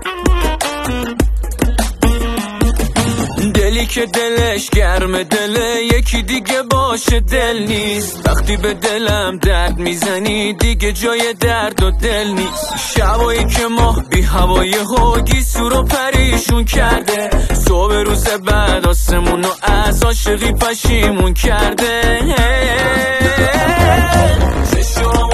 دلی که دلش گرم دله یکی دیگه باشه دل نیست. وقتی به دلم درد میزنی دیگه جای درد و دل نیست. شبایی که ماه بی هوای هوگی سور پریشون کرده، صبح روز بعد آسمونو از عاشقی پشیمون کرده. چشم